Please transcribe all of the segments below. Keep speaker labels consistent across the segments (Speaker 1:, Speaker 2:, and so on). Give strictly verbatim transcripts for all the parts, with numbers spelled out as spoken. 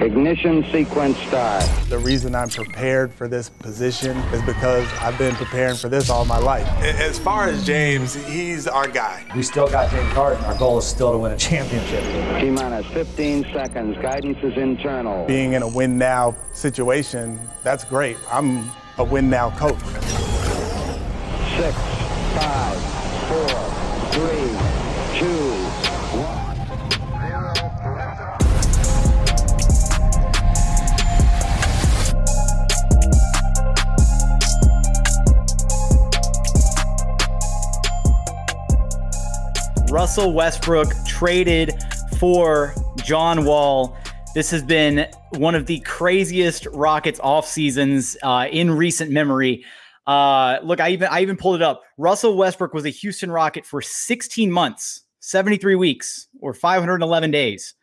Speaker 1: Ignition sequence start.
Speaker 2: The reason I'm prepared for this position is because I've been preparing for this all my life. As far as James, he's our guy.
Speaker 3: We still got James Harden. Our goal is still to win a championship.
Speaker 1: T-minus fifteen seconds. Guidance is internal.
Speaker 2: Being in a win-now situation, that's great. I'm a win-now coach.
Speaker 1: Six, five, four, three, two, one.
Speaker 4: Russell Westbrook traded for John Wall. This has been one of the craziest Rockets off seasons uh, in recent memory. Uh, look, I even I even pulled it up. Russell Westbrook was a Houston Rocket for sixteen months, seventy-three weeks, or five hundred eleven days.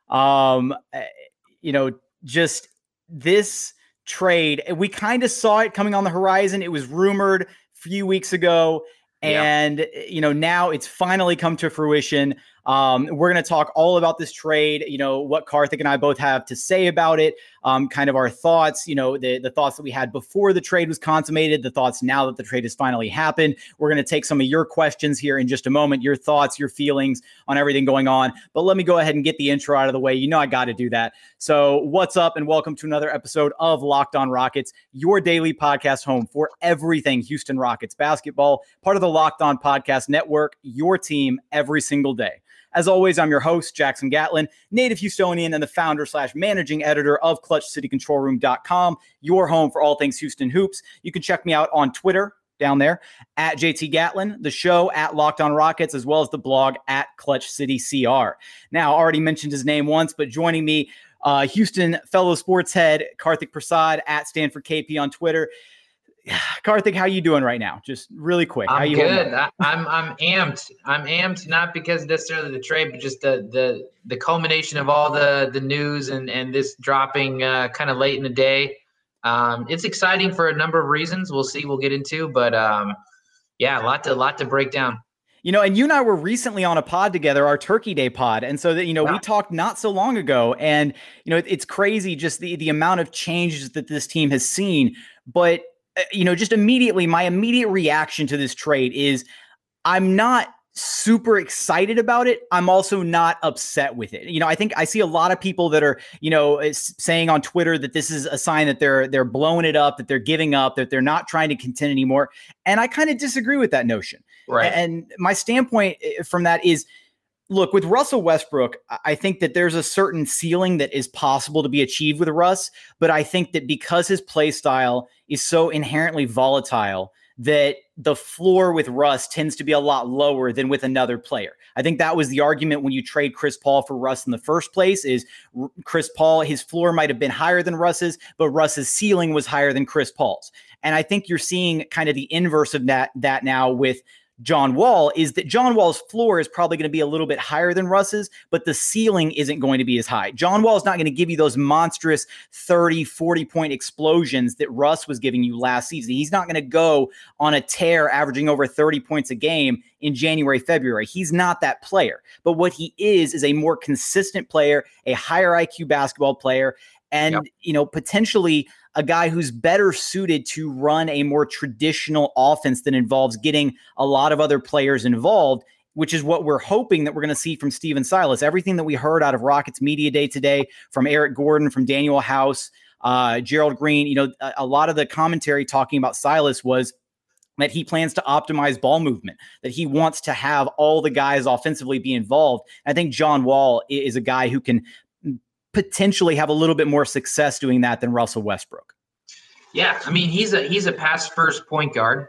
Speaker 4: Um, you know, just this trade, we kind of saw it coming on the horizon. It was rumored a few weeks ago. And, yeah. you know, now it's finally come to fruition. Um, we're going to talk all about this trade, you know, what Karthik and I both have to say about it, um, kind of our thoughts, you know, the, the thoughts that we had before the trade was consummated, the thoughts now that the trade has finally happened. We're going to take some of your questions here in just a moment, your thoughts, your feelings on everything going on. But let me go ahead and get the intro out of the way. You know, I got to do that. So what's up, and welcome to another episode of Locked On Rockets, your daily podcast home for everything Houston Rockets basketball, part of the Locked On Podcast Network, your team every single day. As always, I'm your host, Jackson Gatlin, native Houstonian and the founder slash managing editor of Clutch City Control Room dot com, your home for all things Houston Hoops. You can check me out on Twitter down there at J T Gatlin, the show at Locked On Rockets, as well as the blog at Clutch City C R. Now, I already mentioned his name once, but joining me, uh, Houston fellow sports head Karthik Prasad at Stanford K P on Twitter. Karthik, how you doing right now? Just really quick. How
Speaker 5: I'm
Speaker 4: you
Speaker 5: good. I, I'm I'm amped. I'm amped not because necessarily the trade, but just the the the culmination of all the the news and and this dropping uh, kind of late in the day. Um, it's exciting for a number of reasons. We'll see. We'll get into, but um, yeah, a lot to a lot to break down.
Speaker 4: You know, and you and I were recently on a pod together, our Turkey Day pod. And so that, you know,
Speaker 5: wow.
Speaker 4: we talked not so long ago, and, you know, it, it's crazy just the, the amount of changes that this team has seen. But, uh, you know, just immediately, my immediate reaction to this trade is I'm not super excited about it. I'm also not upset with it. You know, I think I see a lot of people that are, you know, saying on Twitter that this is a sign that they're they're blowing it up, that they're giving up, that they're not trying to contend anymore. And I kind of disagree with that notion.
Speaker 5: Right.
Speaker 4: And my standpoint from that is, look, with Russell Westbrook, I think that there's a certain ceiling that is possible to be achieved with Russ. But I think that because his play style is so inherently volatile, that the floor with Russ tends to be a lot lower than with another player. I think that was the argument when you trade Chris Paul for Russ in the first place, is Chris Paul, his floor might have been higher than Russ's, but Russ's ceiling was higher than Chris Paul's. And I think you're seeing kind of the inverse of that, that now with John Wall, is that John Wall's floor is probably going to be a little bit higher than Russ's, but the ceiling isn't going to be as high. John Wall is not going to give you those monstrous thirty, forty point explosions that Russ was giving you last season. He's not going to go on a tear averaging over thirty points a game in January, February. He's not that player. But what he is, is a more consistent player, a higher I Q basketball player, and, yep. you know, potentially a guy who's better suited to run a more traditional offense that involves getting a lot of other players involved, which is what we're hoping that we're going to see from Stephen Silas. Everything that we heard out of Rockets Media Day today, from Eric Gordon, from Daniel House, uh, Gerald Green, you know, a, a lot of the commentary talking about Silas was that he plans to optimize ball movement, that he wants to have all the guys offensively be involved. I think John Wall is a guy who can potentially have a little bit more success doing that than Russell Westbrook.
Speaker 5: Yeah, I mean, he's a he's a pass first point guard.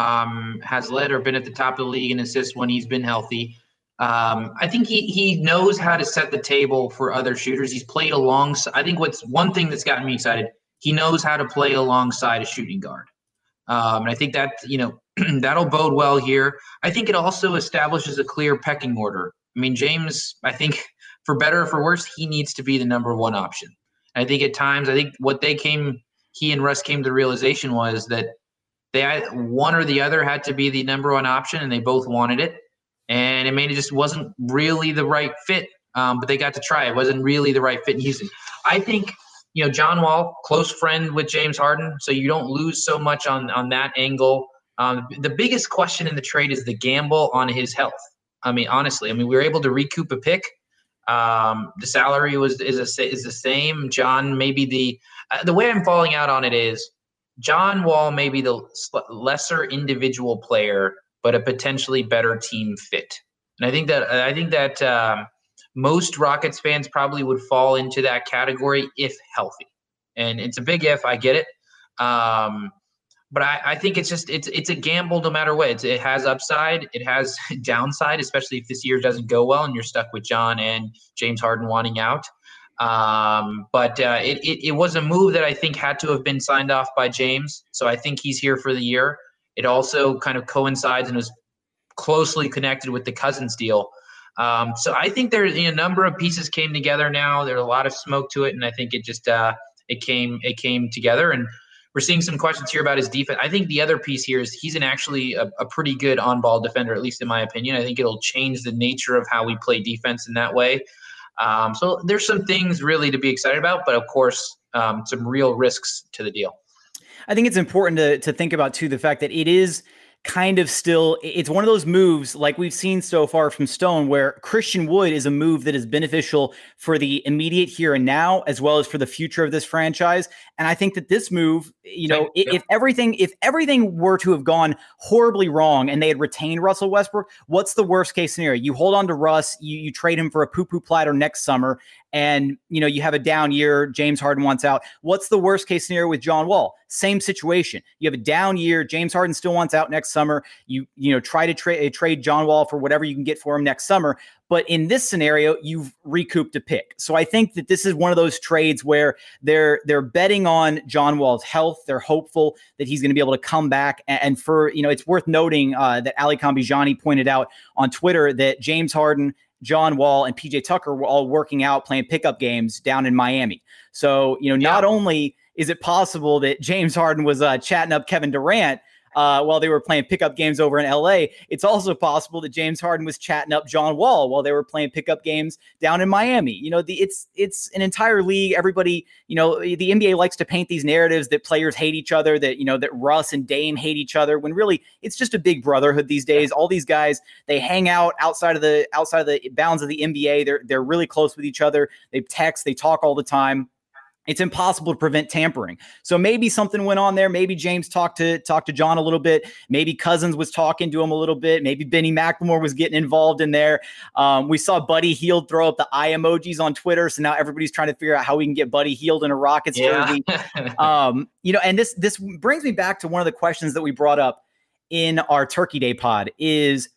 Speaker 5: Um, has led or been at the top of the league in assists when he's been healthy. Um, I think he he knows how to set the table for other shooters. He's played alongside. I think what's one thing that's gotten me excited, he knows how to play alongside a shooting guard. Um, and I think that, you know, that'll bode well here. I think it also establishes a clear pecking order. I mean, James, I think, for better or for worse, he needs to be the number one option. I think at times, I think what they came, he and Russ came to the realization was that they had, one or the other had to be the number one option, and they both wanted it. And it maybe just wasn't really the right fit, um, but they got to try. It wasn't really the right fit in Houston. I think, you know, John Wall, close friend with James Harden, so you don't lose so much on, on that angle. Um, the biggest question in the trade is the gamble on his health. I mean, honestly, I mean, we were able to recoup a pick. Um, the salary was is a, is the same. John, maybe the uh, the way I'm falling out on it is John Wall may be the lesser individual player, but a potentially better team fit. And I think that I think that um, most Rockets fans probably would fall into that category if healthy. And it's a big if. I get it. Um, But I, I think it's just it's it's a gamble no matter what. It's, it has upside, it has downside, especially if this year doesn't go well and you're stuck with John and James Harden wanting out. Um, but uh, it, it it was a move that I think had to have been signed off by James. So I think he's here for the year. It also kind of coincides and is closely connected with the Cousins deal. Um, so I think there's you know, a number of pieces came together now. There's a lot of smoke to it, and I think it just uh, it came it came together. And we're seeing some questions here about his defense. I think the other piece here is he's an actually a, a pretty good on-ball defender, at least in my opinion. I think it'll change the nature of how we play defense in that way. Um, so there's some things really to be excited about, but of course, um, some real risks to the deal.
Speaker 4: I think it's important to to think about too the fact that it is kind of still, it's one of those moves like we've seen so far from Stone, where Christian Wood is a move that is beneficial for the immediate here and now, as well as for the future of this franchise. And I think that this move, you know, if, if everything, if everything were to have gone horribly wrong and they had retained Russell Westbrook, what's the worst case scenario? You hold on to Russ, you, you trade him for a poo-poo platter next summer, and, you know, you have a down year, James Harden wants out. What's the worst case scenario with John Wall? Same situation. You have a down year, James Harden still wants out next summer. You, you know, try to tra- trade John Wall for whatever you can get for him next summer. But in this scenario, you've recouped a pick. So I think that this is one of those trades where they're they're betting on John Wall's health. They're hopeful that he's going to be able to come back. And for, you know, it's worth noting uh, that Ali Kambijani pointed out on Twitter that James Harden, John Wall, and P J Tucker were all working out, playing pickup games down in Miami. So, you know, not yeah. only is it possible that James Harden was uh, chatting up Kevin Durant uh, while they were playing pickup games over in L A, it's also possible that James Harden was chatting up John Wall while they were playing pickup games down in Miami. You know, the, it's it's an entire league. Everybody, you know, the N B A likes to paint these narratives that players hate each other, that, you know, that Russ and Dame hate each other, when really it's just a big brotherhood these days. All these guys, they hang out outside of the outside of the bounds of the N B A. They're they're really close with each other. They text, they talk all the time. It's impossible to prevent tampering. So maybe something went on there. Maybe James talked to talked to John a little bit. Maybe Cousins was talking to him a little bit. Maybe Benny McLemore was getting involved in there. Um, we saw Buddy Hield throw up the eye emojis on Twitter. So now everybody's trying to figure out how we can get Buddy Hield in a Rockets
Speaker 5: yeah.
Speaker 4: jersey. um, you know, and this this brings me back to one of the questions that we brought up in our Turkey Day pod is,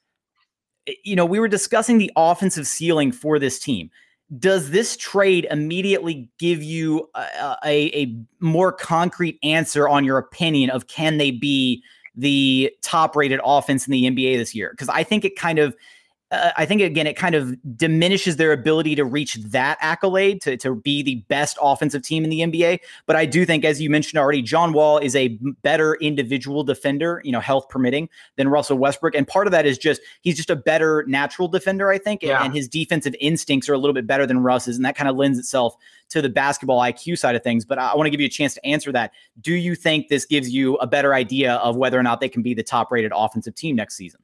Speaker 4: you know, we were discussing the offensive ceiling for this team. Does this trade immediately give you a, a, a more concrete answer on your opinion of can they be the top rated offense in the N B A this year? Because I think it kind of, uh, I think, again, it kind of diminishes their ability to reach that accolade to, to be the best offensive team in the N B A. But I do think, as you mentioned already, John Wall is a better individual defender, you know, health permitting, than Russell Westbrook. And part of that is just, he's just a better natural defender, I think. Yeah. And, and his defensive instincts are a little bit better than Russ's. And that kind of lends itself to the basketball I Q side of things. But I, I want to give you a chance to answer that. Do you think this gives you a better idea of whether or not they can be the top rated offensive team next season?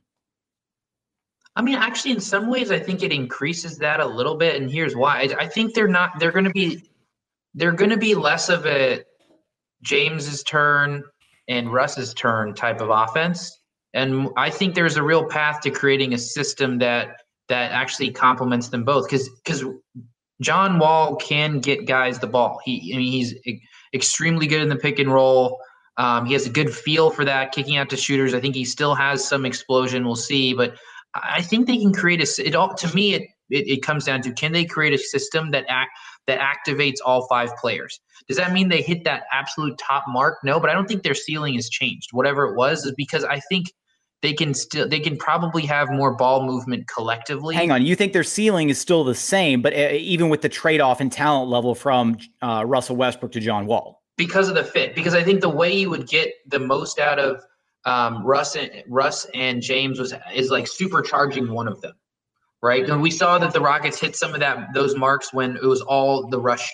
Speaker 5: I mean, actually, in some ways, I think it increases that a little bit, and here's why. I think they're not. They're going to be. They're going to be less of a James's turn and Russ's turn type of offense, and I think there's a real path to creating a system that that actually complements them both. Because because John Wall can get guys the ball. He, I mean, he's extremely good in the pick and roll. Um, he has a good feel for that, kicking out to shooters. I think he still has some explosion. We'll see, but I think they can create a. It all to me. It, it it comes down to, can they create a system that act that activates all five players? Does that mean they hit that absolute top mark? No, but I don't think their ceiling has changed. Whatever it was, is because I think they can still they can probably have more ball movement collectively.
Speaker 4: Hang on, you think their ceiling is still the same, but uh, even with the trade off in talent level from uh, Russell Westbrook to John Wall,
Speaker 5: because of the fit. Because I think the way you would get the most out of Um, Russ and Russ and James was is like supercharging one of them, right? And we saw that the Rockets hit some of that those marks when it was all the Russ show,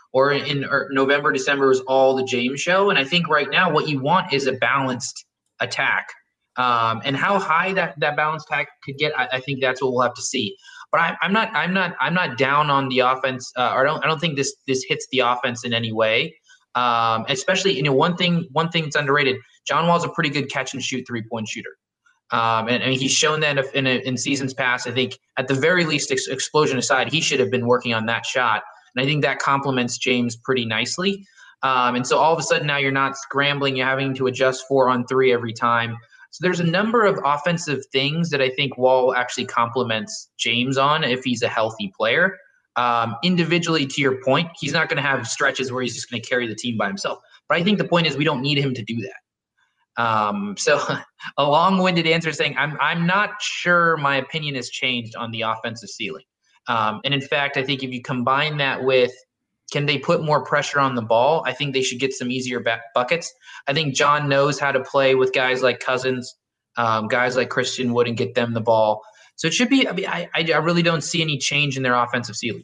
Speaker 5: or in or November, December was all the James show. And I think right now what you want is a balanced attack. Um, and how high that, that balanced attack could get, I, I think that's what we'll have to see. But I, I'm not, I'm not, I'm not down on the offense. Uh, or I don't, I don't think this, this hits the offense in any way. Um, especially, you know, one thing, one thing that's underrated. John Wall's a pretty good catch and shoot three point shooter. Um, and, and he's shown that in, a, in seasons past. I think at the very least, ex- explosion aside, he should have been working on that shot. And I think that complements James pretty nicely. Um, and so all of a sudden now you're not scrambling, you're having to adjust four on three every time. So there's a number of offensive things that I think Wall actually complements James on if he's a healthy player. Um, individually, to your point, he's not going to have stretches where he's just going to carry the team by himself. But I think the point is we don't need him to do that. Um, so a long-winded answer saying I'm I'm not sure my opinion has changed on the offensive ceiling. Um, and in fact, I think if you combine that with can they put more pressure on the ball, I think they should get some easier back buckets. I think John knows how to play with guys like Cousins, um, guys like Christian Wood, and get them the ball. So it should be. I mean, I I really don't see any change in their offensive ceiling.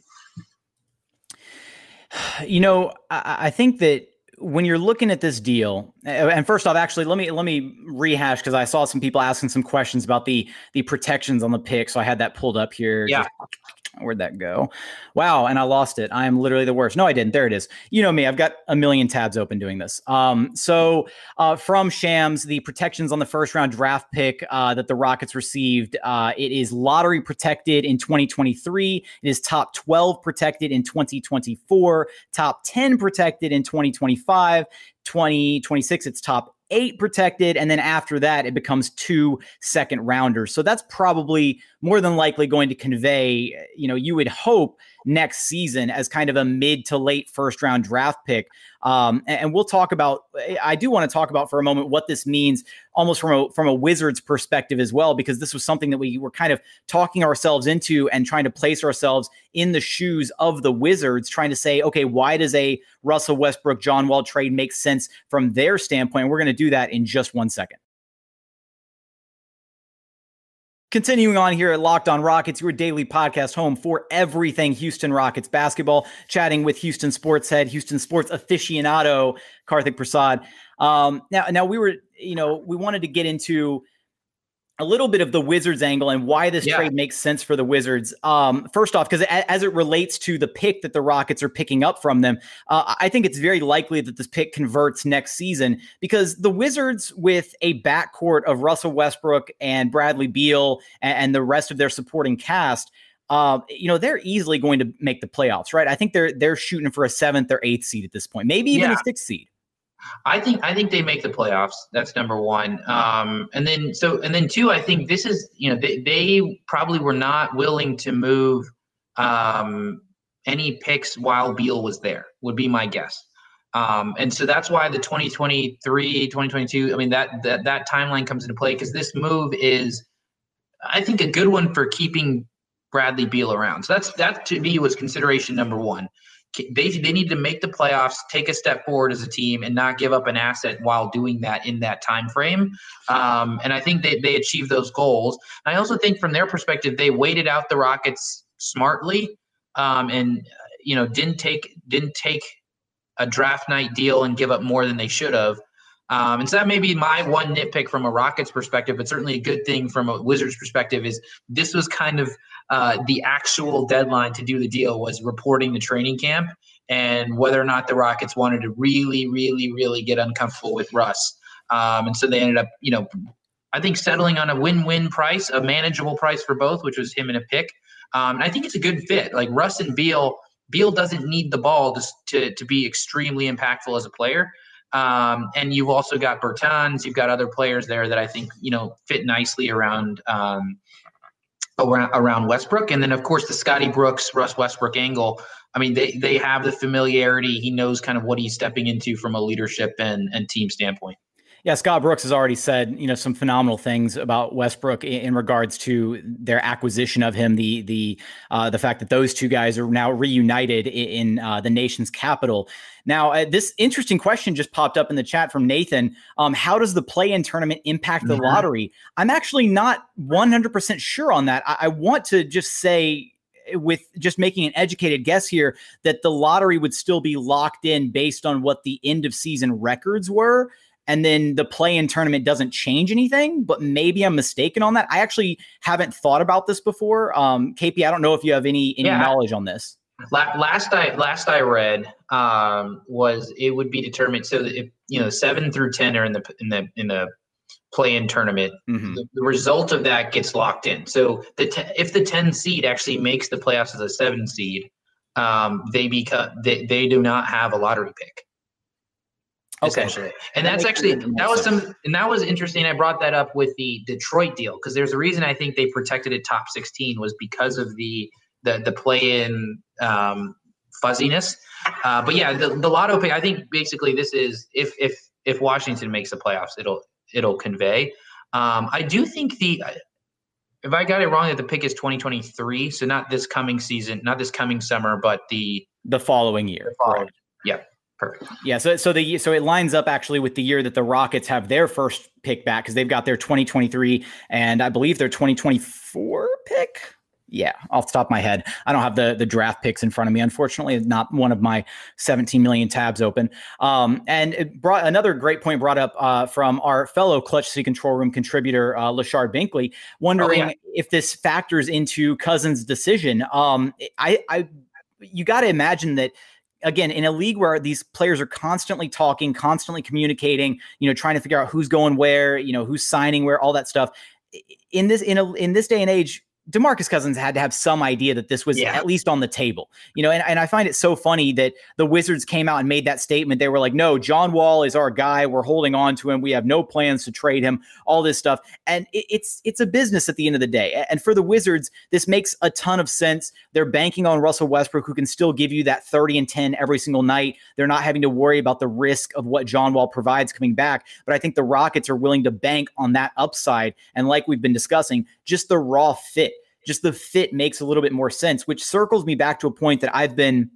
Speaker 4: You know, I, I think that when you're looking at this deal, and first off, actually, let me let me rehash because I saw some people asking some questions about the the protections on the pick, so I had that pulled up here.
Speaker 5: Yeah.
Speaker 4: Just, where'd that go? Wow, and I lost it. I am literally the worst. No, I didn't. There it is. You know me. I've got a million tabs open doing this. Um, so uh, from Shams, the protections on the first round draft pick uh, that the Rockets received, uh, it is lottery protected in twenty twenty-three. It is top twelve protected in twenty twenty-four, top ten protected in twenty twenty-five, twenty twenty-six. It's top eight protected. And then after that, it becomes two second rounders. So that's probably more than likely going to convey, you know, you would hope next season as kind of a mid to late first round draft pick. Um, and, and we'll talk about, I do want to talk about for a moment what this means almost from a, from a Wizards perspective as well, because this was something that we were kind of talking ourselves into and trying to place ourselves in the shoes of the Wizards, trying to say, okay, why does a Russell Westbrook, John Wall trade make sense from their standpoint? We're going to do that in just one second. Continuing on here at Locked On Rockets, your daily podcast home for everything Houston Rockets basketball, chatting with Houston sports head, Houston sports aficionado, Karthik Prasad. Um, now, now we were, you know, we wanted to get into a little bit of the Wizards angle and why this yeah. trade makes sense for the Wizards. Um, first off, because as it relates to the pick that the Rockets are picking up from them, uh, I think it's very likely that this pick converts next season because the Wizards, with a backcourt of Russell Westbrook and Bradley Beal and, and the rest of their supporting cast, uh, you know, they're easily going to make the playoffs, right? I think they're they're shooting for a seventh or eighth seed at this point, maybe even yeah. a sixth seed.
Speaker 5: I think I think they make the playoffs. That's number one. Um, and then so and then two, I think this is, you know, they, they probably were not willing to move um, any picks while Beal was there, would be my guess. Um, and so that's why the twenty twenty-three, twenty twenty-two, I mean, that that that timeline comes into play because this move is, I think, a good one for keeping Bradley Beal around. So that's that to me was consideration number one. They they need to make the playoffs, take a step forward as a team, and not give up an asset while doing that in that time frame. Um, and I think they they achieved those goals. And I also think from their perspective, they waited out the Rockets smartly, um, and you know didn't take didn't take a draft night deal and give up more than they should have. Um, and so that may be my one nitpick from a Rockets perspective, but certainly a good thing from a Wizards perspective is this was kind of uh, the actual deadline to do the deal was reporting the training camp and whether or not the Rockets wanted to really, really, really get uncomfortable with Russ. Um, and so they ended up, you know, I think settling on a win-win price, a manageable price for both, which was him and a pick. Um, and I think it's a good fit. Like Russ and Beal, Beal doesn't need the ball to, to, to be extremely impactful as a player. Um, and you've also got Bertans, you've got other players there that I think, you know, fit nicely around, um, around, around Westbrook. And then of course the Scotty Brooks, Russ Westbrook angle. I mean, they, they have the familiarity. He knows kind of what he's stepping into from a leadership and, and team standpoint.
Speaker 4: Yeah, Scott Brooks has already said, you know, some phenomenal things about Westbrook in, in regards to their acquisition of him. The the uh, the fact that those two guys are now reunited in, in uh, the nation's capital. Now, uh, this interesting question just popped up in the chat from Nathan. Um, how does the play-in tournament impact the mm-hmm. lottery? I'm actually not one hundred percent sure on that. I, I want to just say, with just making an educated guess here, that the lottery would still be locked in based on what the end of season records were. And then the play-in tournament doesn't change anything, but maybe I'm mistaken on that. I actually haven't thought about this before. Um, K P, I don't know if you have any, any
Speaker 5: yeah.
Speaker 4: knowledge on this.
Speaker 5: Last I last I read um, was it would be determined so that if, you know seven through ten are in the in the in the play-in tournament. Mm-hmm. The, the result of that gets locked in. So the te- if the ten seed actually makes the playoffs as a seven seed, um, they become they, they do not have a lottery pick.
Speaker 4: Okay.
Speaker 5: Essentially. And that that's actually that was some and that was interesting. I brought that up with the Detroit deal because there's a reason I think they protected it top sixteen was because of the the the play-in um, fuzziness. Uh, but yeah, the, the lotto pick. I think basically this is if if if Washington makes the playoffs, it'll it'll convey. Um, I do think the if I got it wrong that the pick is twenty twenty-three, so not this coming season, not this coming summer, but the
Speaker 4: the following year.
Speaker 5: The following, yeah. Perfect.
Speaker 4: Yeah, so so the so it lines up actually with the year that the Rockets have their first pick back because they've got their twenty twenty-three and I believe their twenty twenty-four pick. Yeah, off the top of my head, I don't have the the draft picks in front of me. Unfortunately, not one of my seventeen million tabs open. Um, and it brought another great point brought up uh, from our fellow Clutch City Control Room contributor, uh, Lashard Binkley, wondering oh, yeah. if this factors into Cousins' decision. Um, I, I, you got to imagine that. Again, in a league where these players are constantly talking, constantly communicating, you know, trying to figure out who's going where, you know, who's signing where, all that stuff. In this in a in this day and age, DeMarcus Cousins had to have some idea that this was yeah. at least on the table, you know, and, and I find it so funny that the Wizards came out and made that statement. They were like, no, John Wall is our guy. We're holding on to him. We have no plans to trade him, all this stuff. And it, it's, it's a business at the end of the day. And for the Wizards, this makes a ton of sense. They're banking on Russell Westbrook, who can still give you that thirty and ten every single night. They're not having to worry about the risk of what John Wall provides coming back. But I think the Rockets are willing to bank on that upside. And like we've been discussing, just the raw fit. Just the fit makes a little bit more sense, which circles me back to a point that I've been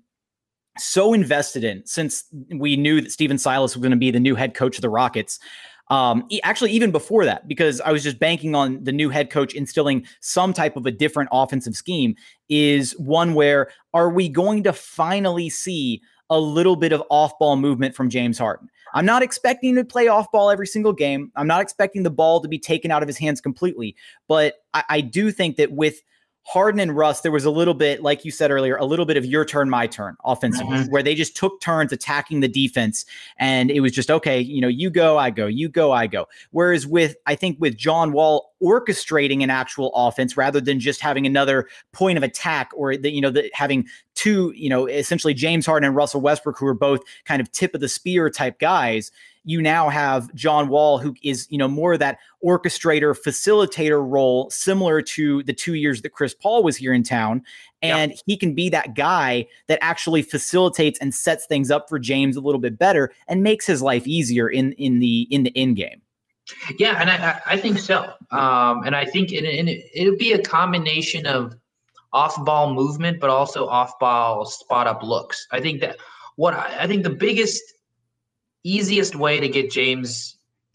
Speaker 4: so invested in since we knew that Stephen Silas was going to be the new head coach of the Rockets. Um, actually, even before that, because I was just banking on the new head coach instilling some type of a different offensive scheme, is one where are we going to finally see a little bit of off-ball movement from James Harden? I'm not expecting to play off-ball every single game. I'm not expecting the ball to be taken out of his hands completely. But I, I do think that with Harden and Russ, there was a little bit, like you said earlier, a little bit of your turn, my turn offensively, mm-hmm. where they just took turns attacking the defense. And it was just, okay, you know, you go, I go, you go, I go. Whereas with, I think with John Wall orchestrating an actual offense rather than just having another point of attack or the, you know, the, having two, you know, essentially James Harden and Russell Westbrook, who are both kind of tip of the spear type guys. You now have John Wall, who is, you know, more of that orchestrator, facilitator role, similar to the two years that Chris Paul was here in town. And yep. he can be that guy that actually facilitates and sets things up for James a little bit better and makes his life easier in, in the, in the end game.
Speaker 5: Yeah. And I, I think so. Um, and I think it, it, it'll be a combination of off-ball movement, but also off-ball spot-up looks. I think that what I, I think the biggest – easiest way to get James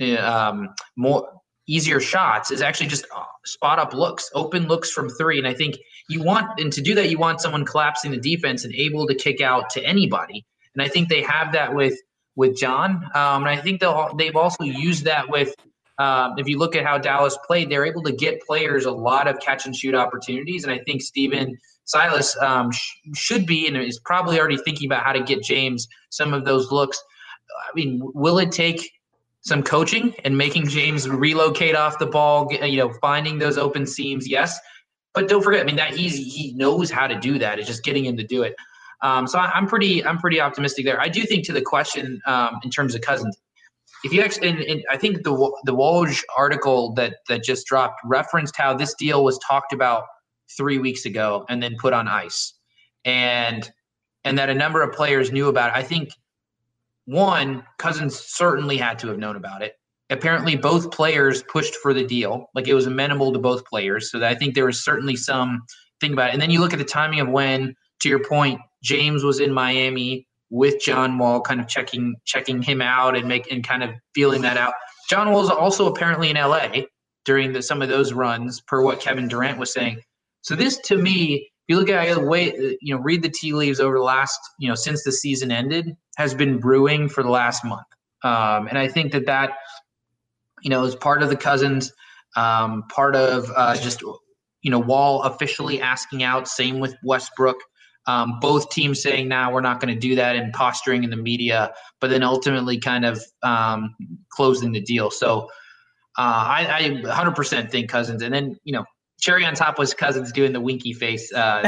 Speaker 5: um, more easier shots is actually just spot up looks, open looks from three. And I think you want, and to do that, you want someone collapsing the defense and able to kick out to anybody. And I think they have that with, with John. Um, and I think they'll, they've also used that with, um, if you look at how Dallas played, they're able to get players a lot of catch and shoot opportunities. And I think Stephen Silas um, sh- should be, and is probably already thinking about how to get James some of those looks. I mean, will it take some coaching and making James relocate off the ball, you know, finding those open seams? Yes. But don't forget, I mean, that he's, he knows how to do that. It's just getting him to do it. Um, so I, I'm pretty, I'm pretty optimistic there. I do think to the question um, in terms of Cousins, if you actually, and, and I think the, the Woj article that, that just dropped referenced how this deal was talked about three weeks ago and then put on ice, and, and that a number of players knew about it. I think, One, Cousins certainly had to have known about it. Apparently, both players pushed for the deal. Like, it was amenable to both players. So that I think there was certainly some thing about it. And then you look at the timing of when, to your point, James was in Miami with John Wall, kind of checking checking him out and make and kind of feeling that out. John Wall was also apparently in L A during the, some of those runs, per what Kevin Durant was saying. So this, to me, you look at the way, you know, read the tea leaves over the last, you know, since the season ended, has been brewing for the last month. Um, and I think that that, you know, is part of the Cousins, um, part of uh, just, you know, Wall officially asking out, same with Westbrook. Um, both teams saying, now nah, we're not going to do that, and posturing in the media, but then ultimately kind of um, closing the deal. So uh, I, I one hundred percent think Cousins. And then, you know, cherry on top was Cousins doing the winky face. Uh,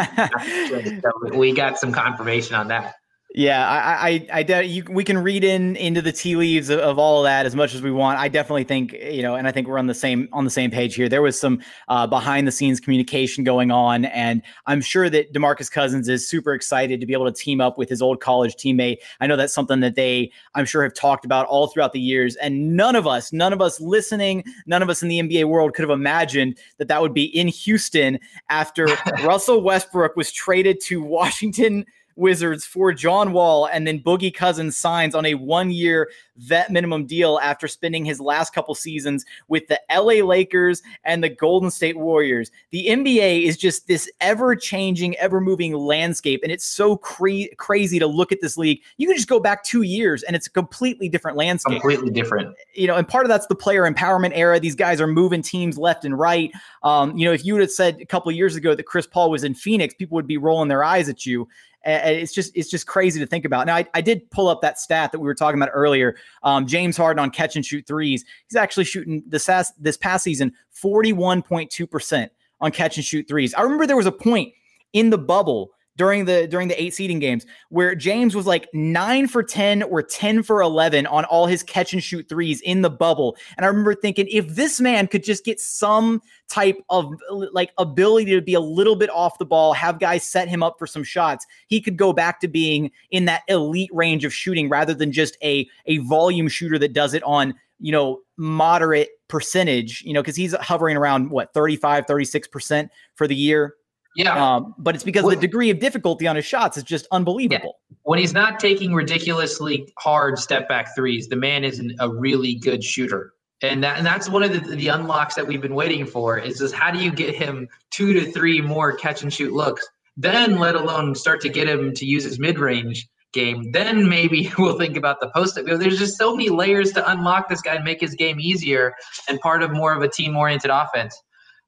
Speaker 5: so we got some confirmation on that.
Speaker 4: Yeah, I, I, I, de- you, we can read in into the tea leaves of, of all of that as much as we want. I definitely think, you know, and I think we're on the same on the same page here. There was some uh, behind the scenes communication going on, and I'm sure that DeMarcus Cousins is super excited to be able to team up with his old college teammate. I know that's something that they, I'm sure, have talked about all throughout the years, and none of us, none of us listening, none of us in the N B A world could have imagined that that would be in Houston after Russell Westbrook was traded to Washington Wizards for John Wall, and then Boogie Cousins signs on a one-year vet minimum deal after spending his last couple seasons with the L A Lakers and the Golden State Warriors. The N B A is just this ever-changing, ever-moving landscape, and it's so cra- crazy to look at this league. You can just go back two years, and it's a completely different landscape.
Speaker 5: Completely different.
Speaker 4: You know, and part of that's the player empowerment era. These guys are moving teams left and right. Um, you know, if you would have said a couple of years ago that Chris Paul was in Phoenix, people would be rolling their eyes at you. And it's just it's just crazy to think about. Now, I, I did pull up that stat that we were talking about earlier. Um, James Harden on catch and shoot threes. He's actually shooting this, this past season forty-one point two percent on catch and shoot threes. I remember there was a point in the bubble during the during the eight seeding games where James was like nine for ten or ten for eleven on all his catch and shoot threes in the bubble. And I remember thinking, if this man could just get some type of like ability to be a little bit off the ball, have guys set him up for some shots, he could go back to being in that elite range of shooting rather than just a, a volume shooter that does it on, you know, moderate percentage, you know, because he's hovering around what, thirty-five, thirty-six percent for the year.
Speaker 5: Yeah.
Speaker 4: Um, but it's because well, the degree of difficulty on his shots is just unbelievable.
Speaker 5: Yeah. When he's not taking ridiculously hard step back threes, the man is an, a really good shooter. And that, and that's one of the, the unlocks that we've been waiting for is just how do you get him two to three more catch and shoot looks, then let alone start to get him to use his mid-range game. Then maybe we'll think about the post. There's just so many layers to unlock this guy and make his game easier and part of more of a team-oriented offense.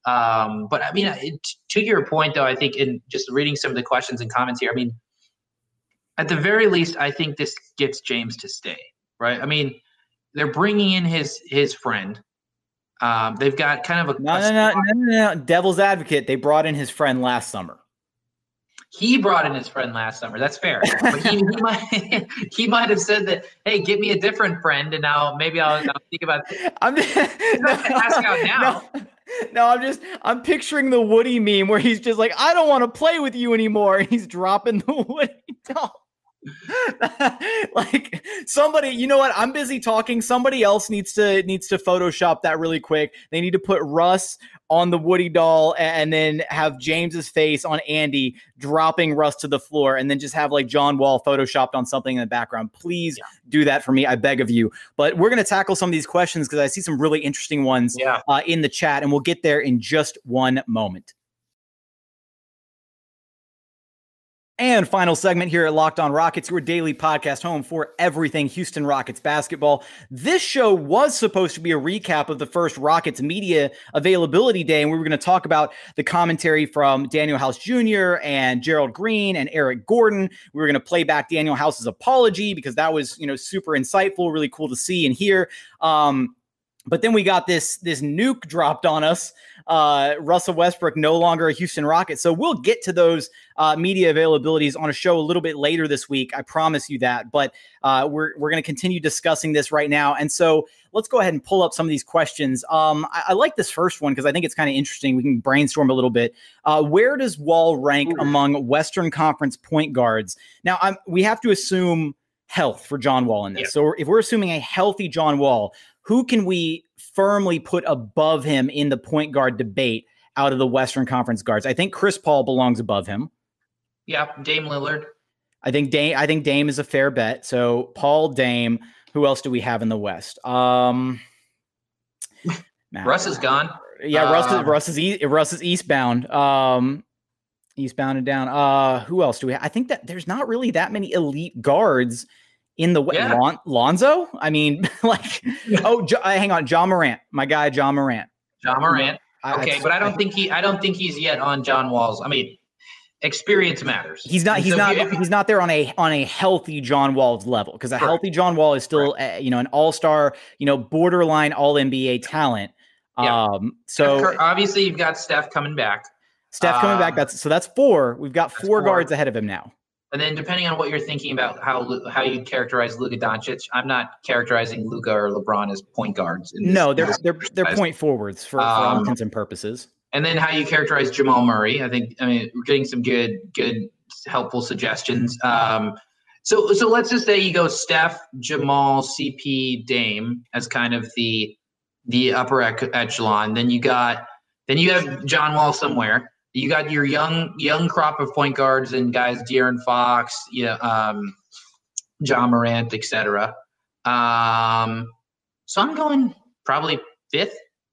Speaker 5: Um, but I mean, it, to your point, though, I think in just reading some of the questions and comments here, I mean, at the very least, I think this gets James to stay, right? I mean, they're bringing in his his friend. Um, they've got kind of a
Speaker 4: no,
Speaker 5: a
Speaker 4: no, no, no, no, no. Devil's advocate. They brought in his friend last summer.
Speaker 5: He brought in his friend last summer. That's fair. But he, he might he might have said that, hey, get me a different friend, and now maybe I'll, I'll think about it. I'm just, he's not gonna ask out now.
Speaker 4: No. No, I'm just, I'm picturing the Woody meme where he's just like, I don't want to play with you anymore. And he's dropping the Woody doll. Like somebody, you know what? I'm busy talking. Somebody else needs to, needs to Photoshop that really quick. They need to put Russ on the Woody doll and then have James's face on Andy dropping Russ to the floor and then just have like John Wall Photoshopped on something in the background. Please yeah. do that for me. I beg of you. But we're going to tackle some of these questions because I see some really interesting ones
Speaker 5: yeah.
Speaker 4: uh, in the chat, and we'll get there in just one moment. And final segment here at Locked On Rockets, your daily podcast home for everything Houston Rockets basketball. This show was supposed to be a recap of the first Rockets media availability day, and we were going to talk about the commentary from Daniel House Junior and Gerald Green and Eric Gordon. We were going to play back Daniel House's apology because that was, you know, super insightful, really cool to see and hear. Um, But then we got this this nuke dropped on us. Uh, Russell Westbrook no longer a Houston Rocket. So we'll get to those uh, media availabilities on a show a little bit later this week. I promise you that. But uh, we're we're going to continue discussing this right now. And so let's go ahead and pull up some of these questions. Um, I, I like this first one because I think it's kind of interesting. We can brainstorm a little bit. Uh, where does Wall rank Ooh. among Western Conference point guards? Now, I'm, we have to assume health for John Wall in this. Yeah. So if we're assuming a healthy John Wall, who can we firmly put above him in the point guard debate out of the Western Conference guards? I think Chris Paul belongs above him.
Speaker 5: Yeah, Dame Lillard.
Speaker 4: I think Dame. I think Dame is a fair bet. So Paul, Dame. Who else do we have in the West? Um,
Speaker 5: Russ is gone.
Speaker 4: Yeah,
Speaker 5: uh,
Speaker 4: Russ is Russ is, e- Russ is eastbound. Um, Eastbound and down. Uh, who else do we have? I think that there's not really that many elite guards in the
Speaker 5: yeah.
Speaker 4: Lon- Lonzo. I mean, like, oh, jo- uh, hang on, John Morant, my guy, John Morant.
Speaker 5: John Morant.
Speaker 4: I,
Speaker 5: okay,
Speaker 4: I,
Speaker 5: but I don't think he. I don't think he's yet on John Wall's. I mean, experience matters.
Speaker 4: He's not. He's
Speaker 5: so
Speaker 4: not.
Speaker 5: if,
Speaker 4: he's not there on a on a healthy John Wall's level, because a right. healthy John Wall is still, right. uh, you know, an all-star, you know, borderline all N B A talent.
Speaker 5: Yeah.
Speaker 4: Um. So
Speaker 5: obviously, you've got Steph coming back.
Speaker 4: Steph coming um, back. That's so. That's four. We've got four, four guards ahead of him now.
Speaker 5: And then, depending on what you're thinking about how how you characterize Luka Doncic, I'm not characterizing Luka or LeBron as point guards.
Speaker 4: In this, no, they're they're they're point forwards for, for um, all intents and purposes.
Speaker 5: And then how you characterize Jamal Murray. I think. I mean, we're getting some good good helpful suggestions. Um, so so let's just say you go Steph, Jamal, C P, Dame as kind of the the upper echelon. Then you got then you have John Wall somewhere. You got your young young crop of point guards and guys, De'Aaron Fox, you know, um, John Morant, et cetera. Um, so I'm going probably fifth.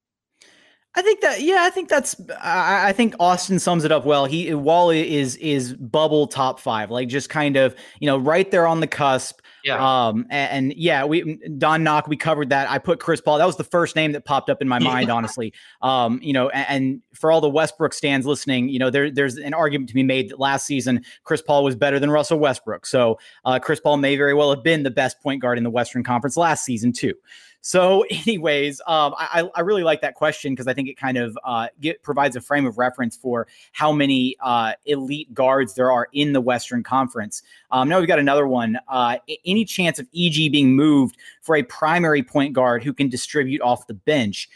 Speaker 4: I think that, yeah, I think that's, I, I think Austin sums it up well. He, Wall is, is bubble top five, like just kind of, you know, right there on the cusp.
Speaker 5: Yeah.
Speaker 4: Um, and, and yeah, we, Don Knock, we covered that. I put Chris Paul. That was the first name that popped up in my mind, honestly. Um, you know, and, and for all the Westbrook stands listening, you know, there, there's an argument to be made that last season, Chris Paul was better than Russell Westbrook. So uh, Chris Paul may very well have been the best point guard in the Western Conference last season too. So anyways, um, I, I really like that question because I think it kind of uh, get, provides a frame of reference for how many uh, elite guards there are in the Western Conference. Um, now we've got another one. Uh, any chance of E G being moved for a primary point guard who can distribute off the bench?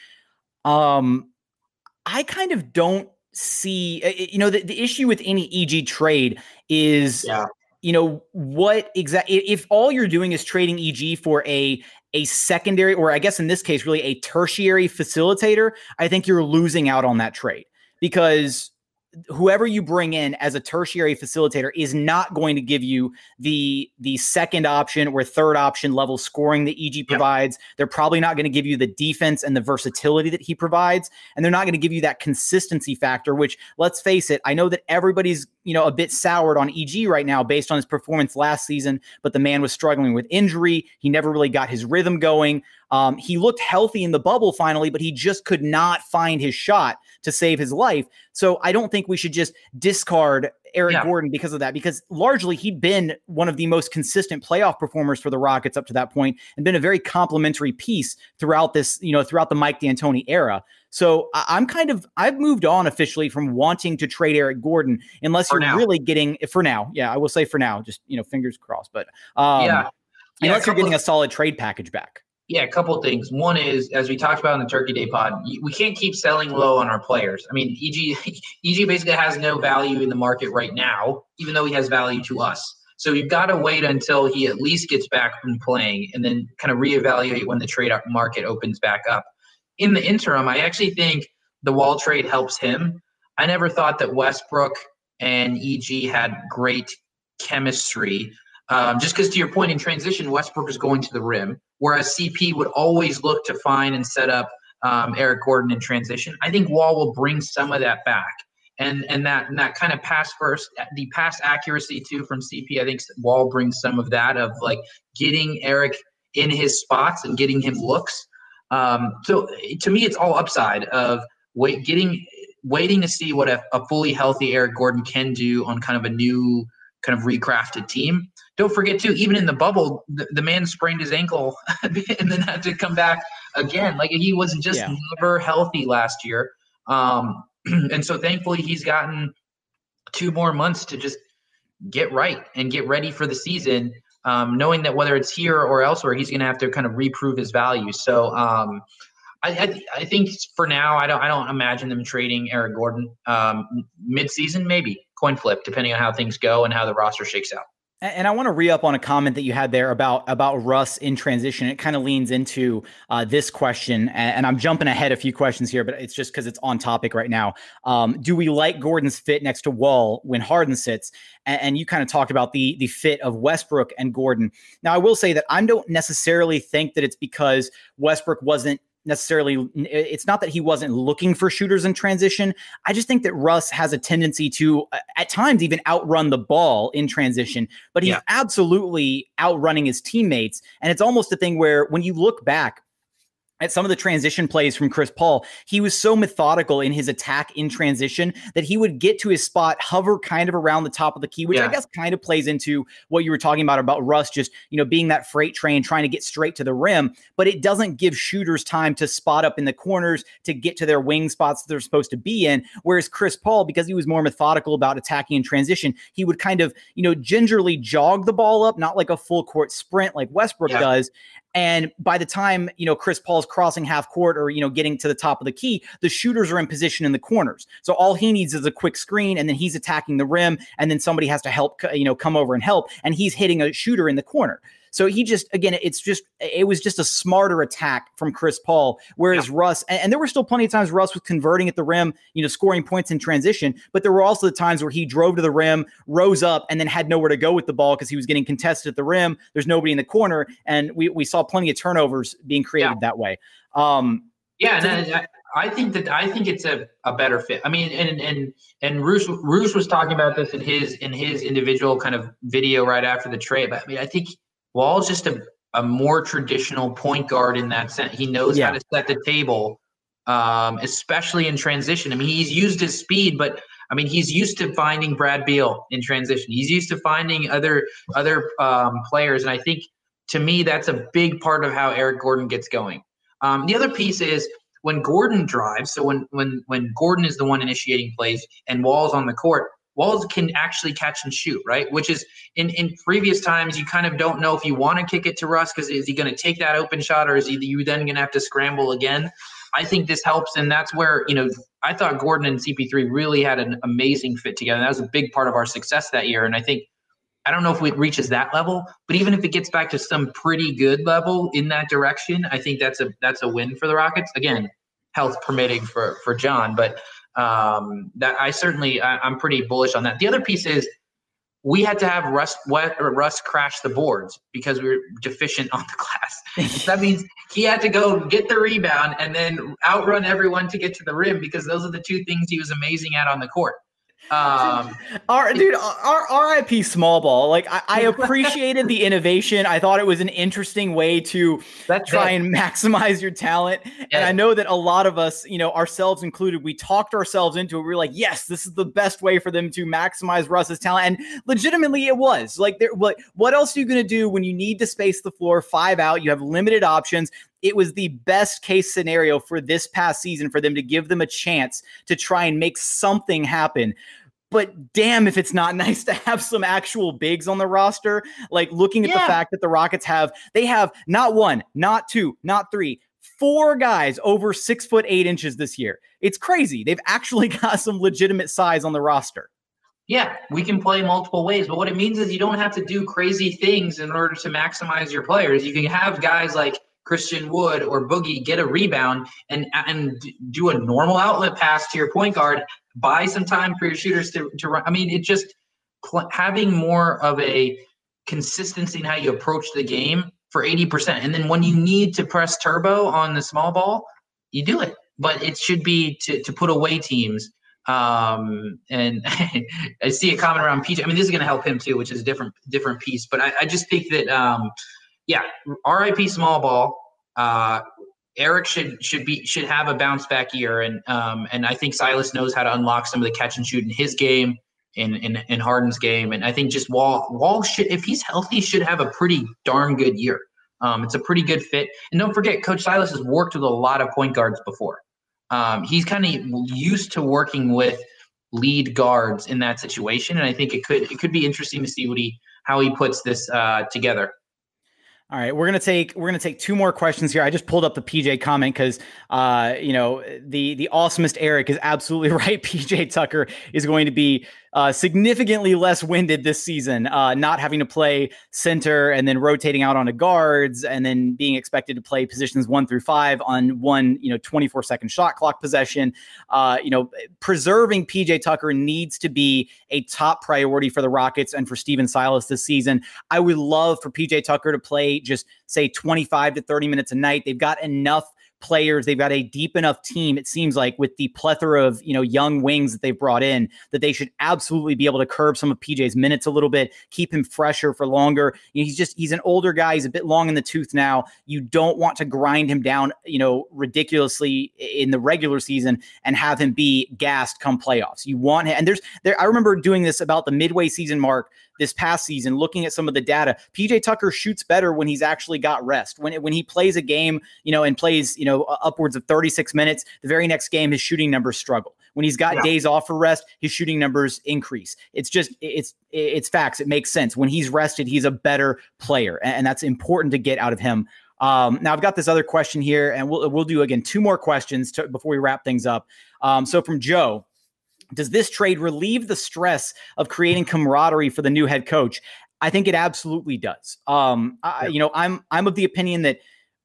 Speaker 4: Um, I kind of don't see, you know, the, the issue with any E G trade is,
Speaker 5: yeah.
Speaker 4: you know, what exactly, if all you're doing is trading E G for a a secondary, or I guess in this case, really a tertiary facilitator, I think you're losing out on that trade because whoever you bring in as a tertiary facilitator is not going to give you the, the second option or third option level scoring that E G provides. Yep. They're probably not going to give you the defense and the versatility that he provides. And they're not going to give you that consistency factor, which, let's face it, I know that everybody's, you know, a bit soured on E G right now based on his performance last season, but the man was struggling with injury. He never really got his rhythm going. Um, he looked healthy in the bubble finally, but he just could not find his shot to save his life. So I don't think we should just discard Eric yeah. Gordon because of that, because largely he'd been one of the most consistent playoff performers for the Rockets up to that point and been a very complimentary piece throughout this, you know, throughout the Mike D'Antoni era. So I- I'm kind of, I've moved on officially from wanting to trade Eric Gordon, unless for you're now. really getting, for now, yeah, I will say for now, just, you know, fingers crossed, but um,
Speaker 5: yeah. Yeah,
Speaker 4: unless you're getting a solid trade package back.
Speaker 5: Yeah, a couple of things. One is, as we talked about in the Turkey Day pod, we can't keep selling low on our players. I mean, E G E G basically has no value in the market right now, even though he has value to us. So you've got to wait until he at least gets back from playing and then kind of reevaluate when the trade market opens back up. In the interim, I actually think the Wall trade helps him. I never thought that Westbrook and E G had great chemistry. Um, just because, to your point, in transition, Westbrook is going to the rim, whereas C P would always look to find and set up um, Eric Gordon in transition. I think Wall will bring some of that back, and and that and that kind of pass first, the pass accuracy too from C P. I think Wall brings some of that of like getting Eric in his spots and getting him looks. Um, so to me, it's all upside of wait, getting waiting to see what a, a fully healthy Eric Gordon can do on kind of a new kind of recrafted team. Don't forget too, even in the bubble, the, the man sprained his ankle and then had to come back again. Like he was just yeah. never healthy last year. Um, and so thankfully he's gotten two more months to just get right and get ready for the season, um, knowing that whether it's here or elsewhere, he's going to have to kind of reprove his value. So um, I, I, I think for now, I don't, I don't imagine them trading Eric Gordon um, mid-season, maybe coin flip, depending on how things go and how the roster shakes out.
Speaker 4: And I want to re-up on a comment that you had there about, about Russ in transition. It kind of leans into uh, this question, and I'm jumping ahead a few questions here, but it's just because it's on topic right now. Um, do we like Gordon's fit next to Wall when Harden sits? And, and you kind of talked about the, the fit of Westbrook and Gordon. Now, I will say that I don't necessarily think that it's because Westbrook wasn't necessarily, it's not that he wasn't looking for shooters in transition. I just think that Russ has a tendency to, uh, at times, even outrun the ball in transition, but he's yeah. absolutely outrunning his teammates. And it's almost a thing where when you look back at some of the transition plays from Chris Paul, he was so methodical in his attack in transition that he would get to his spot, hover kind of around the top of the key, which yeah. I guess kind of plays into what you were talking about, about Russ just, you know, being that freight train, trying to get straight to the rim, but it doesn't give shooters time to spot up in the corners to get to their wing spots that they're supposed to be in. Whereas Chris Paul, because he was more methodical about attacking in transition, he would kind of, you know, gingerly jog the ball up, not like a full court sprint like Westbrook yeah. does. And by the time, you know, Chris Paul's crossing half court or, you know, getting to the top of the key, the shooters are in position in the corners. So all he needs is a quick screen, and then he's attacking the rim, and then somebody has to help, you know, come over and help, and he's hitting a shooter in the corner. So he just, again, it's just, it was just a smarter attack from Chris Paul, whereas yeah. Russ, and, and there were still plenty of times Russ was converting at the rim, you know, scoring points in transition, but there were also the times where he drove to the rim, rose up, and then had nowhere to go with the ball because he was getting contested at the rim. There's nobody in the corner, and we, we saw plenty of turnovers being created yeah. that way. Um,
Speaker 5: yeah, and I, I think that I think it's a, a better fit. I mean, and and and Roos Roos was talking about this in his in his individual kind of video right after the trade. But I mean, I think Wall's just a, a more traditional point guard in that sense. He knows yeah. how to set the table, um, especially in transition. I mean, he's used his speed, but I mean, he's used to finding Brad Beal in transition. He's used to finding other other um, players, and I think to me that's a big part of how Eric Gordon gets going. Um, the other piece is when Gordon drives. So when when when Gordon is the one initiating plays and Wall's on the court, Walls can actually catch and shoot, right? Which is in, in previous times, you kind of don't know if you want to kick it to Russ because is he going to take that open shot or is he you then going to have to scramble again? I think this helps, and that's where, you know, I thought Gordon and C P three really had an amazing fit together. That was a big part of our success that year, and I think I don't know if it reaches that level, but even if it gets back to some pretty good level in that direction, I think that's a that's a win for the Rockets. Again, health permitting for for John, but um, that I certainly I, I'm pretty bullish on that. The other piece is we had to have Russ or Russ crash the boards because we were deficient on the glass. So that means he had to go get the rebound and then outrun everyone to get to the rim because those are the two things he was amazing at on the court. Um,
Speaker 4: our dude, our R I P small ball. Like I, I appreciated the innovation. I thought it was an interesting way to try it. and maximize your talent. Yeah. And I know that a lot of us, you know, ourselves included, we talked ourselves into it. We were like, yes, this is the best way for them to maximize Russ's talent. And legitimately it was like, there, what, what else are you going to do when you need to space the floor, five out, you have limited options? It was the best case scenario for this past season for them to give them a chance to try and make something happen. But damn, if it's not nice to have some actual bigs on the roster, like looking at yeah. the fact that the Rockets have, they have not one, not two, not three, four guys over six foot eight inches this year. It's crazy. They've actually got some legitimate size on the roster.
Speaker 5: Yeah, we can play multiple ways, but what it means is you don't have to do crazy things in order to maximize your players. You can have guys like Christian Wood or Boogie get a rebound and and do a normal outlet pass to your point guard, buy some time for your shooters to, to run. I mean, it just pl- having more of a consistency in how you approach the game for eighty percent. And then when you need to press turbo on the small ball, you do it. But it should be to, to put away teams. Um, and I see a comment around P J. I mean, this is going to help him too, which is a different, different piece. But I, I just think that, um, yeah, R I P small ball. Uh, Eric should should be should have a bounce back year, and um, and I think Silas knows how to unlock some of the catch and shoot in his game, in in, in Harden's game, and I think just Wall Wall should, if he's healthy, should have a pretty darn good year. Um, it's a pretty good fit, and don't forget, Coach Silas has worked with a lot of point guards before. Um, he's kind of used to working with lead guards in that situation, and I think it could it could be interesting to see what he how he puts this uh, together.
Speaker 4: All right, we're gonna take we're gonna take two more questions here. I just pulled up the P J comment because uh, you know the the awesomest Eric is absolutely right. P J Tucker is going to be uh, significantly less winded this season, uh, not having to play center and then rotating out onto guards and then being expected to play positions one through five on one you know twenty-four second shot clock possession. Uh, you know, preserving P J Tucker needs to be a top priority for the Rockets and for Stephen Silas this season. I would love for P J Tucker to play just say twenty-five to thirty minutes a night. They've got enough players. They've got a deep enough team, it seems like, with the plethora of, you know, young wings that they've brought in, that they should absolutely be able to curb some of P J's minutes a little bit, keep him fresher for longer. You know, he's just, he's an older guy. He's a bit long in the tooth now. You don't want to grind him down, you know, ridiculously in the regular season and have him be gassed come playoffs. You want him, and there's there, I remember doing this about the midway season mark this past season, looking at some of the data. P J Tucker shoots better when he's actually got rest. When, when he plays a game, you know, and plays, you know, upwards of thirty-six minutes, the very next game, his shooting numbers struggle. When he's got yeah. days off for rest, his shooting numbers increase. It's just, it's, it's facts. It makes sense. When he's rested, he's a better player, and that's important to get out of him. Um, now I've got this other question here, and we'll, we'll do again, two more questions to, before we wrap things up. Um, so from Joe, does this trade relieve the stress of creating camaraderie for the new head coach? I think it absolutely does. Um, I, you know, I'm, I'm of the opinion that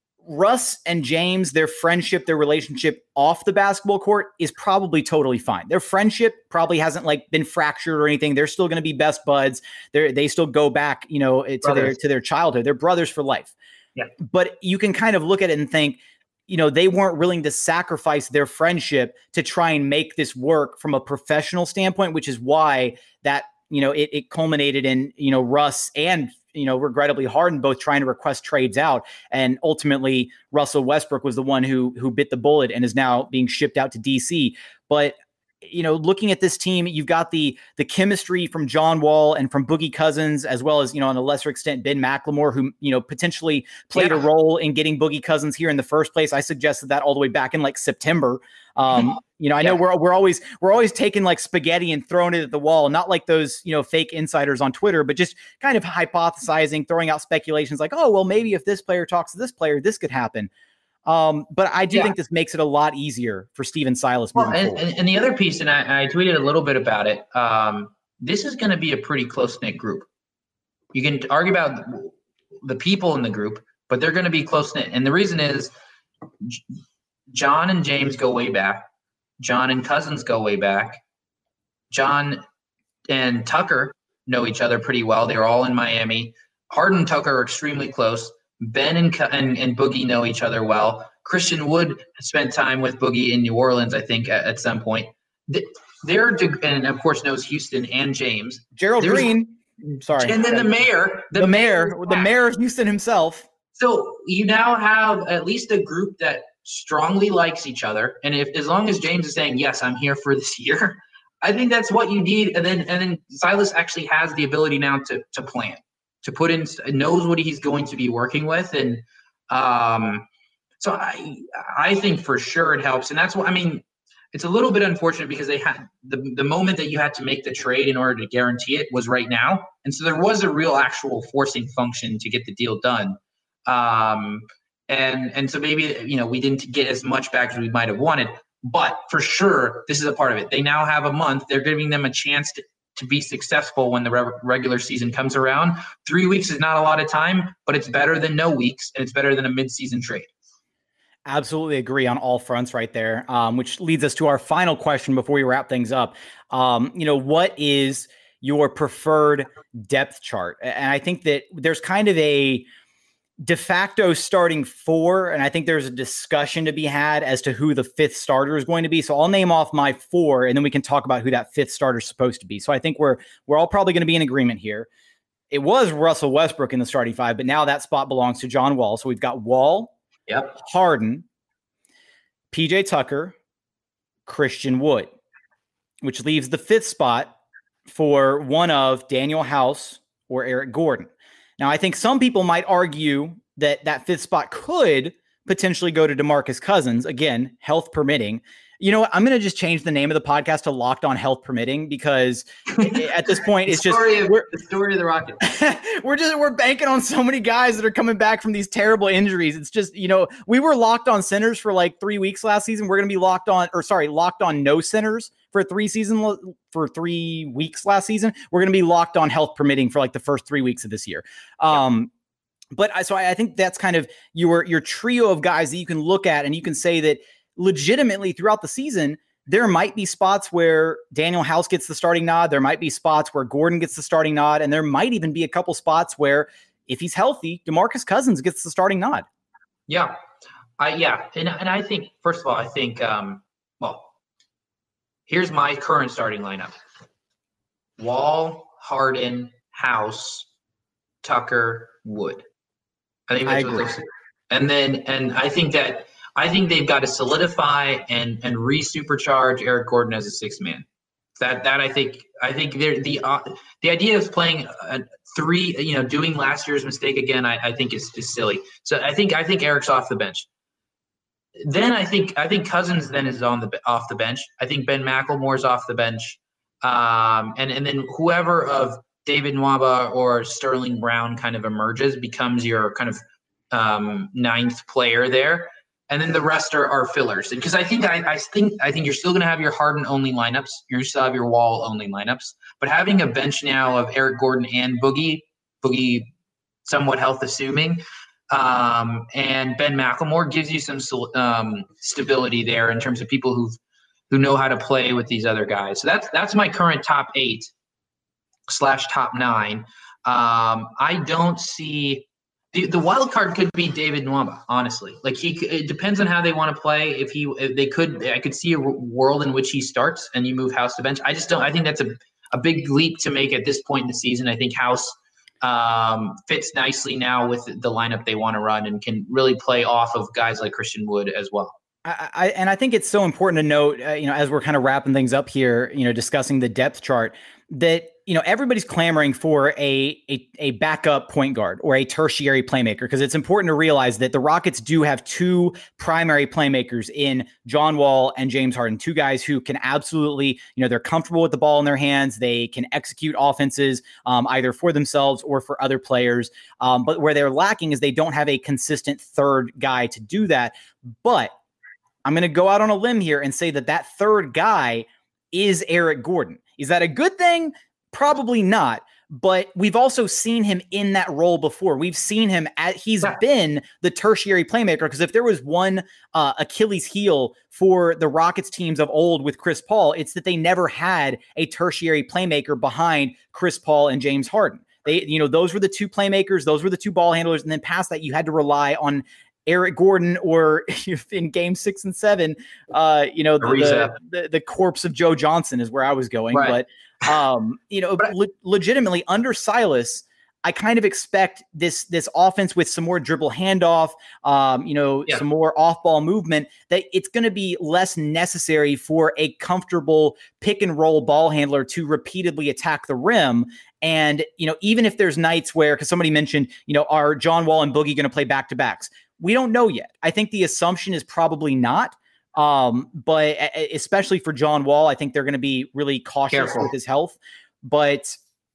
Speaker 4: Russ and James, their friendship, their relationship off the basketball court is probably totally fine. Their friendship probably hasn't like been fractured or anything. They're still going to be best buds. They they still go back, you know, to brothers. their, to their childhood. They're brothers for life. Yeah. But you can kind of look at it and think, you know, they weren't willing to sacrifice their friendship to try and make this work from a professional standpoint, which is why that, you know, it, it culminated in, you know, Russ and, you know, regrettably Harden both trying to request trades out. And ultimately Russell Westbrook was the one who, who bit the bullet and is now being shipped out to D C. But, you know, looking at this team, you've got the the chemistry from John Wall and from Boogie Cousins, as well as, you know, on a lesser extent, Ben McLemore, who, you know, potentially played yeah. a role in getting Boogie Cousins here in the first place. I suggested that all the way back in like September. Um, you know, I know yeah. we're we're always we're always taking like spaghetti and throwing it at the wall, not like those, you know, fake insiders on Twitter, but just kind of hypothesizing, throwing out speculations like, oh, well, maybe if this player talks to this player, this could happen. Um, but I do yeah. think this makes it a lot easier for Stephen Silas moving
Speaker 5: well, and,
Speaker 4: forward.
Speaker 5: And, and the other piece, and I, I tweeted a little bit about it, um, this is going to be a pretty close-knit group. You can argue about the people in the group, but they're going to be close-knit. And the reason is John and James go way back. John and Cousins go way back. John and Tucker know each other pretty well. They're all in Miami. Harden and Tucker are extremely close. Ben and, and and Boogie know each other well. Christian Wood spent time with Boogie in New Orleans, I think, at, at some point. They're, and of course knows Houston and James.
Speaker 4: Gerald There's, Green, sorry.
Speaker 5: And then the mayor.
Speaker 4: The, the mayor, the mayor of Houston himself.
Speaker 5: So you now have at least a group that strongly likes each other. And if as long as James is saying, yes, I'm here for this year, I think that's what you need. And then and then Silas actually has the ability now to to plan. To put in, knows what he's going to be working with. And um, so I I think for sure it helps. And that's what, I mean, it's a little bit unfortunate because they had the, the moment that you had to make the trade in order to guarantee it was right now. And so there was a real actual forcing function to get the deal done. Um, and, and so maybe, you know, we didn't get as much back as we might have wanted, but for sure, this is a part of it. They now have a month. They're giving them a chance to, to be successful when the re- regular season comes around. Three weeks is not a lot of time, but it's better than no weeks, and it's better than a mid-season trade.
Speaker 4: Absolutely agree on all fronts right there, um, which leads us to our final question before we wrap things up. Um, you know, what is your preferred depth chart? And I think that there's kind of a de facto starting four, and I think there's a discussion to be had as to who the fifth starter is going to be. So I'll name off my four, and then we can talk about who that fifth starter is supposed to be. So I think we're we're all probably going to be in agreement here. It was Russell Westbrook in the starting five, but now that spot belongs to John Wall. So we've got Wall,
Speaker 5: yep,
Speaker 4: Harden, P J Tucker, Christian Wood, which leaves the fifth spot for one of Daniel House or Eric Gordon. Now, I think some people might argue that that fifth spot could potentially go to DeMarcus Cousins. Again, health permitting. You know what? I'm going to just change the name of the podcast to Locked On Health Permitting, because at this point, it's just
Speaker 5: of, we're, the story of the Rockets.
Speaker 4: we're just we're banking on so many guys that are coming back from these terrible injuries. It's just, you know, we were locked on centers for like three weeks last season. We're going to be locked on, or sorry, locked on no centers for three season for three weeks last season. We're going to be locked on health permitting for like the first three weeks of this year. Um, yeah. But I, so I, I think that's kind of your your trio of guys that you can look at, and you can say that legitimately throughout the season, there might be spots where Daniel House gets the starting nod. There might be spots where Gordon gets the starting nod. And there might even be a couple spots where, if he's healthy, DeMarcus Cousins gets the starting nod.
Speaker 5: Yeah. I yeah, and and I think first of all, I think um, well, here's my current starting lineup: Wall, Harden, House, Tucker, Wood. I think that's
Speaker 4: I
Speaker 5: what
Speaker 4: agree.
Speaker 5: those. And then and I think that I think they've got to solidify and and re-supercharge Eric Gordon as a sixth man. That that I think I think the uh, the idea of playing a three, you know, doing last year's mistake again, I, I think is, is silly. So I think I think Eric's off the bench. Then I think I think Cousins then is on the off the bench. I think Ben McLemore's off the bench, um, and and then whoever of David Nwaba or Sterling Brown kind of emerges becomes your kind of um, ninth player there, and then the rest are, are fillers. Because I think I, I think I think you're still going to have your Harden only lineups. You still have your Wall only lineups, but having a bench now of Eric Gordon and Boogie, Boogie, somewhat health assuming. Um, and Ben McLemore gives you some um, stability there in terms of people who who know how to play with these other guys. So that's that's my current top eight slash top nine. Um, I don't see the, the wild card could be David Nwaba. Honestly, like he, it depends on how they want to play. If he, if they could, I could see a world in which he starts and you move House to bench. I just don't. I think that's a a big leap to make at this point in the season. I think House um, fits nicely now with the lineup they want to run and can really play off of guys like Christian Wood as well.
Speaker 4: I, I and I think it's so important to note, uh, you know, as we're kind of wrapping things up here, you know, discussing the depth chart, that, you know, everybody's clamoring for a a, a backup point guard or a tertiary playmaker, because it's important to realize that the Rockets do have two primary playmakers in John Wall and James Harden, two guys who can absolutely, you know, they're comfortable with the ball in their hands. They can execute offenses um, either for themselves or for other players. Um, but where they're lacking is they don't have a consistent third guy to do that. But I'm going to go out on a limb here and say that that third guy is Eric Gordon. Is that a good thing? Probably not. But we've also seen him in that role before. We've seen him at, he's been the tertiary playmaker, because if there was one uh, Achilles heel for the Rockets teams of old with Chris Paul, it's that they never had a tertiary playmaker behind Chris Paul and James Harden. They, you know, those were the two playmakers, those were the two ball handlers. And then past that, you had to rely on Eric Gordon, or in game six and seven, uh, you know, the, the, the, the corpse of Joe Johnson is where I was going. Right. But, um, you know, le- legitimately under Silas, I kind of expect this, this offense with some more dribble handoff, um, you know, yeah. some more off ball movement, that it's going to be less necessary for a comfortable pick and roll ball handler to repeatedly attack the rim. And, you know, even if there's nights where, because somebody mentioned, you know, are John Wall and Boogie going to play back to backs? We don't know yet. I think the assumption is probably not, um, but especially for John Wall, I think they're going to be really cautious Careful. with his health. But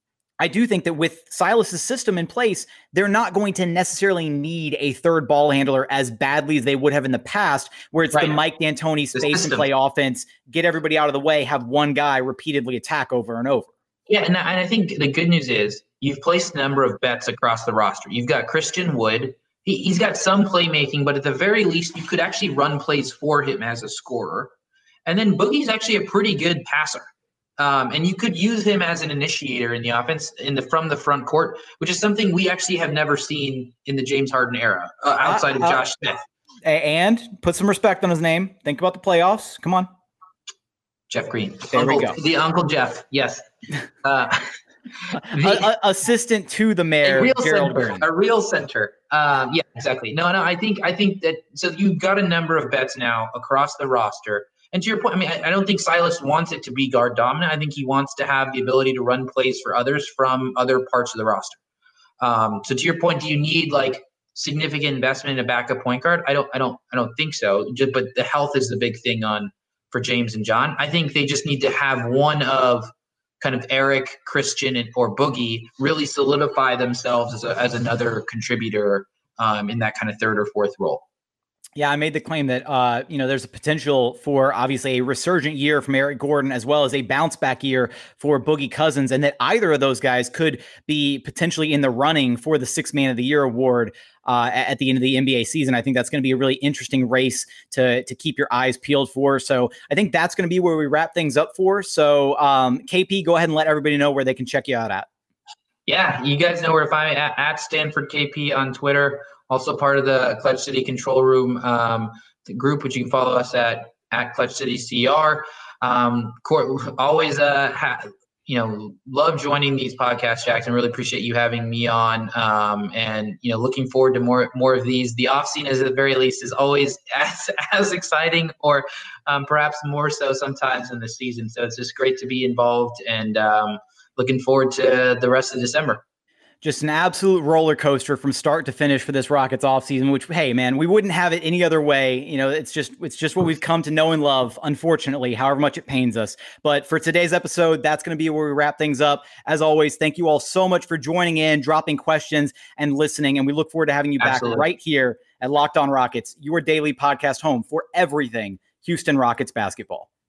Speaker 4: I do think that with Silas's system in place, they're not going to necessarily need a third ball handler as badly as they would have in the past, where it's right. the Mike D'Antoni space and play offense, get everybody out of the way, have one guy repeatedly attack over and over.
Speaker 5: Yeah, and I think the good news is you've placed a number of bets across the roster. You've got Christian Wood. He, he's got some playmaking, but at the very least, you could actually run plays for him as a scorer. And then Boogie's actually a pretty good passer. Um, and you could use him as an initiator in the offense in the from the front court, which is something we actually have never seen in the James Harden era, uh, outside of uh, Josh Smith.
Speaker 4: And put some respect on his name. Think about the playoffs. Come on.
Speaker 5: Jeff Green.
Speaker 4: There
Speaker 5: Uncle,
Speaker 4: we go.
Speaker 5: The Uncle Jeff, yes. Uh,
Speaker 4: the, a, assistant to the mayor,
Speaker 5: a real
Speaker 4: Gerald
Speaker 5: center,
Speaker 4: Green.
Speaker 5: A real center. Um, yeah, exactly. No, no, I think I think that so you've got a number of bets now across the roster. And to your point, I mean, I, I don't think Silas wants it to be guard dominant. I think he wants to have the ability to run plays for others from other parts of the roster. Um, so to your point, do you need like significant investment in a backup point guard? I don't, I don't, I don't think so. Just, but the health is the big thing on for James and John. I think they just need to have one of kind of Eric, Christian, and, or Boogie really solidify themselves as, a, as another contributor um, in that kind of third or fourth role.
Speaker 4: Yeah, I made the claim that, uh, you know, there's a potential for obviously a resurgent year from Eric Gordon, as well as a bounce back year for Boogie Cousins, and that either of those guys could be potentially in the running for the Sixth Man of the Year award uh, at the end of the N B A season. I think that's going to be a really interesting race to, to keep your eyes peeled for. So I think that's going to be where we wrap things up for. So um, K P, go ahead and let everybody know where they can check you out at.
Speaker 5: Yeah, you guys know where to find me at, at Stanford K P on Twitter. also part of the Clutch City Control Room um, group, which you can follow us at at Clutch City C R. Um, always uh, ha- you know, love joining these podcasts, Jackson. Really appreciate you having me on. Um, and, you know, looking forward to more, more of these. The off season, at the very least, is always as, as exciting, or um, perhaps more so sometimes in the season. So it's just great to be involved, and um, looking forward to the rest of December.
Speaker 4: Just an absolute roller coaster from start to finish for this Rockets offseason, which, hey, man, we wouldn't have it any other way. You know, it's just it's just what we've come to know and love, unfortunately, however much it pains us. But for today's episode, that's going to be where we wrap things up. As always, thank you all so much for joining in, dropping questions, and listening. And we look forward to having you Absolutely. back right here at Locked On Rockets, your daily podcast home for everything Houston Rockets basketball.